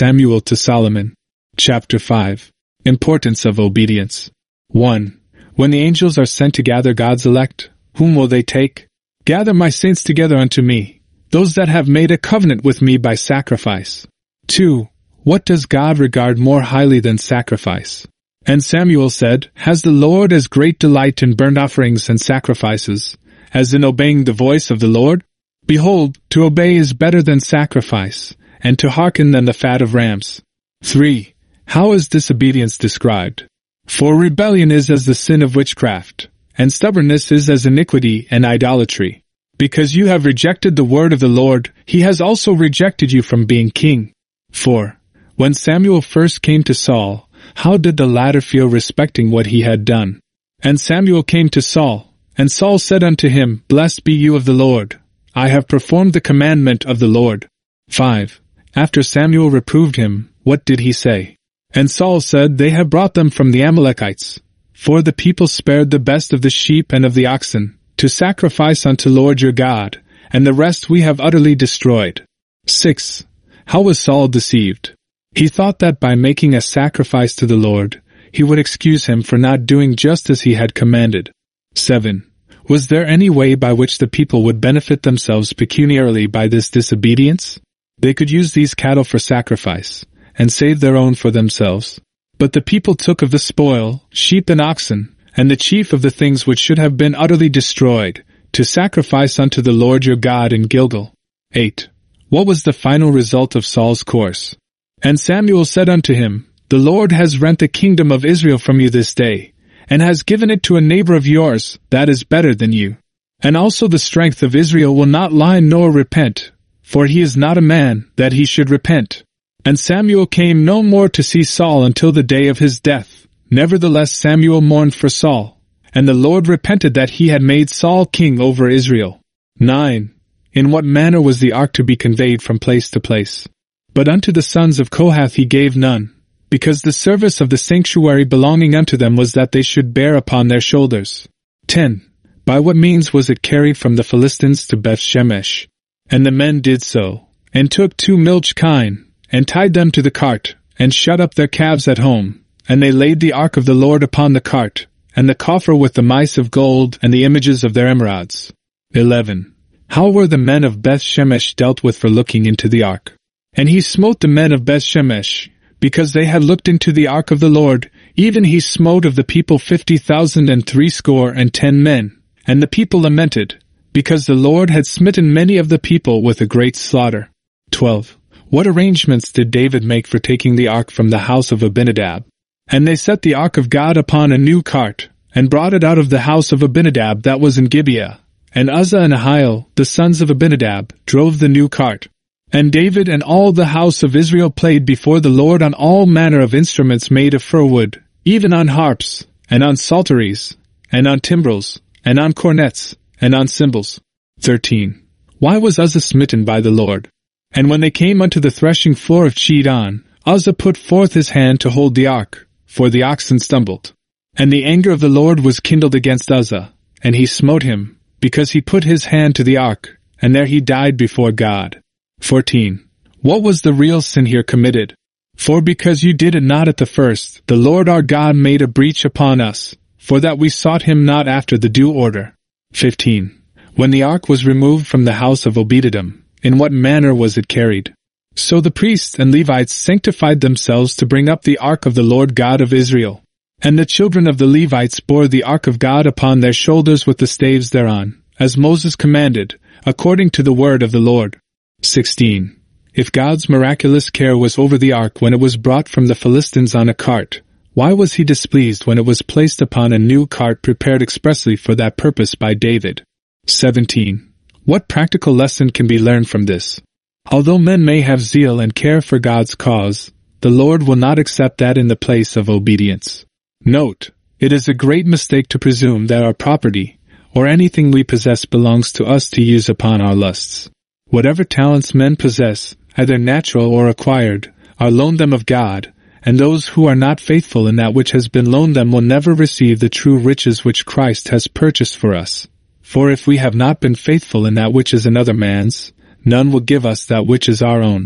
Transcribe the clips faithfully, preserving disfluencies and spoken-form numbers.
Samuel to Solomon. Chapter five. Importance of obedience. one. When the angels are sent to gather God's elect, whom will they take? Gather my saints together unto me, those that have made a covenant with me by sacrifice. two. What does God regard more highly than sacrifice? And Samuel said, Has the Lord as great delight in burnt offerings and sacrifices, as in obeying the voice of the Lord? Behold, to obey is better than sacrifice, and to hearken than the fat of rams. three. How is disobedience described? For rebellion is as the sin of witchcraft, and stubbornness is as iniquity and idolatry. Because you have rejected the word of the Lord, he has also rejected you from being king. four. When Samuel first came to Saul, how did the latter feel respecting what he had done? And Samuel came to Saul, and Saul said unto him, Blessed be you of the Lord. I have performed the commandment of the Lord. five. After Samuel reproved him, what did he say? And Saul said, They have brought them from the Amalekites. For the people spared the best of the sheep and of the oxen, to sacrifice unto Lord your God, and the rest we have utterly destroyed. six. How was Saul deceived? He thought that by making a sacrifice to the Lord, he would excuse him for not doing just as he had commanded. seven. Was there any way by which the people would benefit themselves pecuniarily by this disobedience? They could use these cattle for sacrifice, and save their own for themselves. But the people took of the spoil, sheep and oxen, and the chief of the things which should have been utterly destroyed, to sacrifice unto the Lord your God in Gilgal. eight. What was the final result of Saul's course? And Samuel said unto him, The Lord has rent the kingdom of Israel from you this day, and has given it to a neighbor of yours that is better than you. And also the strength of Israel will not lie nor repent, for he is not a man that he should repent. And Samuel came no more to see Saul until the day of his death. Nevertheless Samuel mourned for Saul, and the Lord repented that he had made Saul king over Israel. nine. In what manner was the ark to be conveyed from place to place? But unto the sons of Kohath he gave none, because the service of the sanctuary belonging unto them was that they should bear upon their shoulders. ten. By what means was it carried from the Philistines to Beth-shemesh? And the men did so, and took two milch kine, and tied them to the cart, and shut up their calves at home, and they laid the ark of the Lord upon the cart, and the coffer with the mice of gold and the images of their emerods. eleven. How were the men of Beth-shemesh dealt with for looking into the ark? And he smote the men of Beth-shemesh, because they had looked into the ark of the Lord, even he smote of the people fifty thousand and threescore and ten men. And the people lamented, because the Lord had smitten many of the people with a great slaughter. twelve. What arrangements did David make for taking the ark from the house of Abinadab? And they set the ark of God upon a new cart, and brought it out of the house of Abinadab that was in Gibeah. And Uzzah and Ahiel, the sons of Abinadab, drove the new cart. And David and all the house of Israel played before the Lord on all manner of instruments made of fir wood, even on harps, and on psalteries, and on timbrels, and on cornets, and on cymbals. thirteen. Why was Uzzah smitten by the Lord? And when they came unto the threshing floor of Chidon, Uzzah put forth his hand to hold the ark, for the oxen stumbled. And the anger of the Lord was kindled against Uzzah, and he smote him, because he put his hand to the ark, and there he died before God. fourteen. What was the real sin here committed? For because you did it not at the first, the Lord our God made a breach upon us, for that we sought him not after the due order. fifteen. When the ark was removed from the house of Obededom, in what manner was it carried? So the priests and Levites sanctified themselves to bring up the ark of the Lord God of Israel. And the children of the Levites bore the ark of God upon their shoulders with the staves thereon, as Moses commanded, according to the word of the Lord. sixteen. If God's miraculous care was over the ark when it was brought from the Philistines on a cart, why was he displeased when it was placed upon a new cart prepared expressly for that purpose by David? seventeen. What practical lesson can be learned from this? Although men may have zeal and care for God's cause, the Lord will not accept that in the place of obedience. Note, it is a great mistake to presume that our property, or anything we possess, belongs to us to use upon our lusts. Whatever talents men possess, either natural or acquired, are loaned them of God, and those who are not faithful in that which has been loaned them will never receive the true riches which Christ has purchased for us. For if we have not been faithful in that which is another man's, none will give us that which is our own.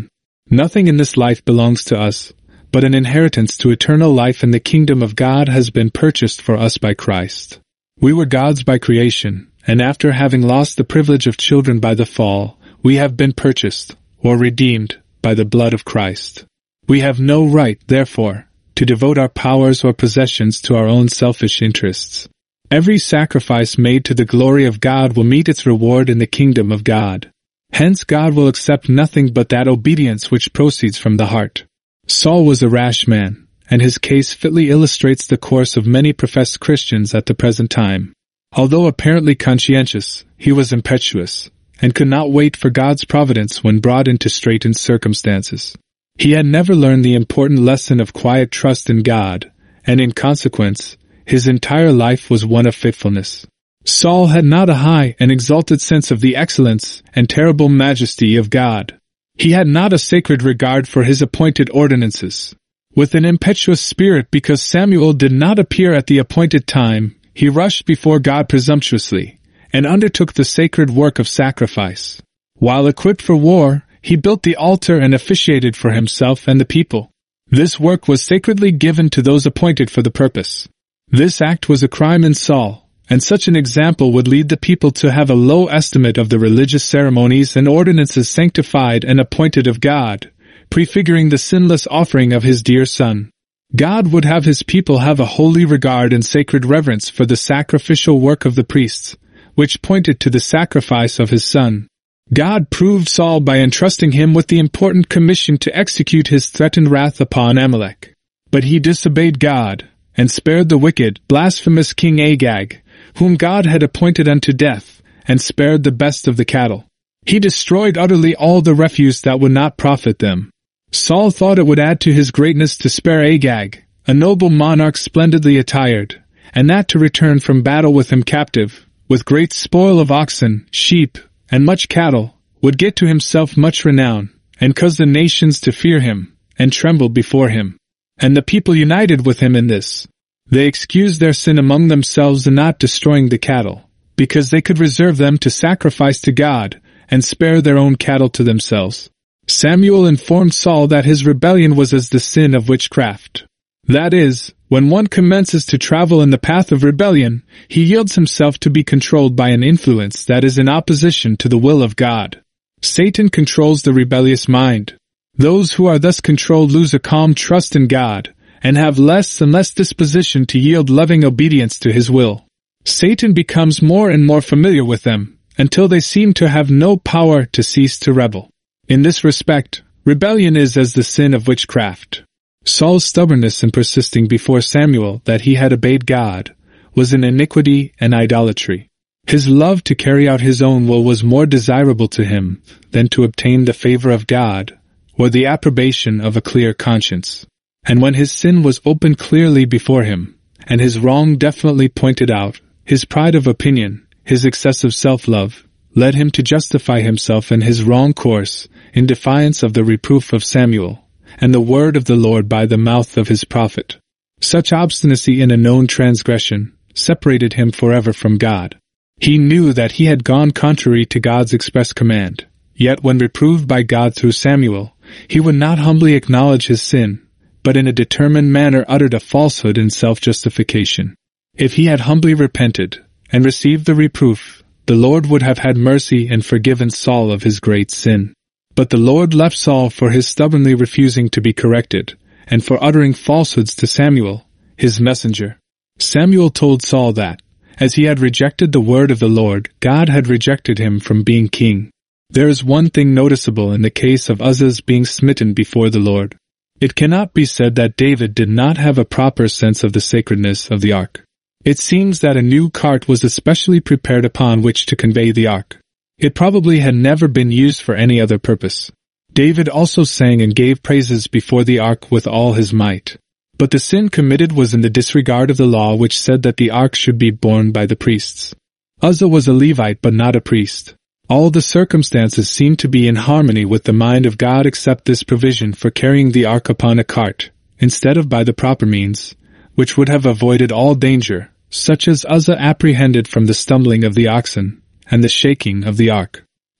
Nothing in this life belongs to us, but an inheritance to eternal life in the kingdom of God has been purchased for us by Christ. We were God's by creation, and after having lost the privilege of children by the fall, we have been purchased, or redeemed, by the blood of Christ. We have no right, therefore, to devote our powers or possessions to our own selfish interests. Every sacrifice made to the glory of God will meet its reward in the kingdom of God. Hence God will accept nothing but that obedience which proceeds from the heart. Saul was a rash man, and his case fitly illustrates the course of many professed Christians at the present time. Although apparently conscientious, he was impetuous, and could not wait for God's providence when brought into straitened circumstances. He had never learned the important lesson of quiet trust in God, and in consequence, his entire life was one of faithfulness. Saul had not a high and exalted sense of the excellence and terrible majesty of God. He had not a sacred regard for his appointed ordinances. With an impetuous spirit because Samuel did not appear at the appointed time, he rushed before God presumptuously, and undertook the sacred work of sacrifice. While equipped for war, he built the altar and officiated for himself and the people. This work was sacredly given to those appointed for the purpose. This act was a crime in Saul, and such an example would lead the people to have a low estimate of the religious ceremonies and ordinances sanctified and appointed of God, prefiguring the sinless offering of his dear Son. God would have his people have a holy regard and sacred reverence for the sacrificial work of the priests, which pointed to the sacrifice of his Son. God proved Saul by entrusting him with the important commission to execute his threatened wrath upon Amalek. But he disobeyed God, and spared the wicked, blasphemous King Agag, whom God had appointed unto death, and spared the best of the cattle. He destroyed utterly all the refuse that would not profit them. Saul thought it would add to his greatness to spare Agag, a noble monarch splendidly attired, and that to return from battle with him captive, with great spoil of oxen, sheep, and much cattle, would get to himself much renown, and cause the nations to fear him, and tremble before him. And the people united with him in this. They excused their sin among themselves in not destroying the cattle, because they could reserve them to sacrifice to God, and spare their own cattle to themselves. Samuel informed Saul that his rebellion was as the sin of witchcraft. That is, when one commences to travel in the path of rebellion, he yields himself to be controlled by an influence that is in opposition to the will of God. Satan controls the rebellious mind. Those who are thus controlled lose a calm trust in God, and have less and less disposition to yield loving obedience to his will. Satan becomes more and more familiar with them, until they seem to have no power to cease to rebel. In this respect, rebellion is as the sin of witchcraft. Saul's stubbornness in persisting before Samuel that he had obeyed God was an iniquity and idolatry. His love to carry out his own will was more desirable to him than to obtain the favor of God or the approbation of a clear conscience. And when his sin was opened clearly before him, and his wrong definitely pointed out, his pride of opinion, his excessive self-love, led him to justify himself in his wrong course, in defiance of the reproof of Samuel, and the word of the Lord by the mouth of his prophet. Such obstinacy in a known transgression separated him forever from God. He knew that he had gone contrary to God's express command, yet when reproved by God through Samuel, he would not humbly acknowledge his sin, but in a determined manner uttered a falsehood in self-justification. If he had humbly repented, and received the reproof, the Lord would have had mercy and forgiven Saul of his great sin. But the Lord left Saul for his stubbornly refusing to be corrected, and for uttering falsehoods to Samuel, his messenger. Samuel told Saul that, as he had rejected the word of the Lord, God had rejected him from being king. There is one thing noticeable in the case of Uzzah's being smitten before the Lord. It cannot be said that David did not have a proper sense of the sacredness of the ark. It seems that a new cart was especially prepared upon which to convey the ark. It probably had never been used for any other purpose. David also sang and gave praises before the ark with all his might. But the sin committed was in the disregard of the law which said that the ark should be borne by the priests. Uzzah was a Levite but not a priest. All the circumstances seemed to be in harmony with the mind of God except this provision for carrying the ark upon a cart, instead of by the proper means, which would have avoided all danger, such as Uzzah apprehended from the stumbling of the oxen, and the shaking of the ark.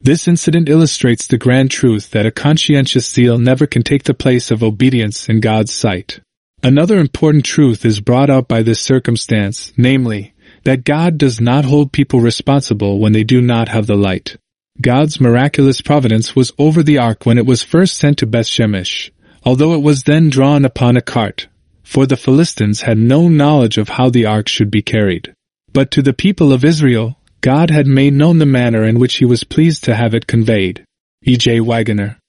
This incident illustrates the grand truth that a conscientious zeal never can take the place of obedience in God's sight. Another important truth is brought out by this circumstance, namely, that God does not hold people responsible when they do not have the light. God's miraculous providence was over the ark when it was first sent to Beth-Shemesh, although it was then drawn upon a cart, for the Philistines had no knowledge of how the ark should be carried. But to the people of Israel, God had made known the manner in which he was pleased to have it conveyed. E J Wagoner.